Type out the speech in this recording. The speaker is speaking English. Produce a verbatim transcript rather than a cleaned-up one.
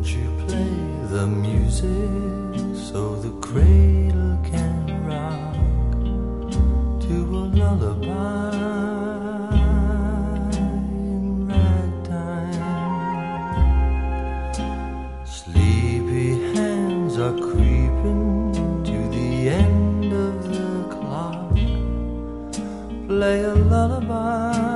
you play the music so the cradle can rock to a lullaby in ragtime? Sleepy hands are creeping to the end of the clock. Play a lullaby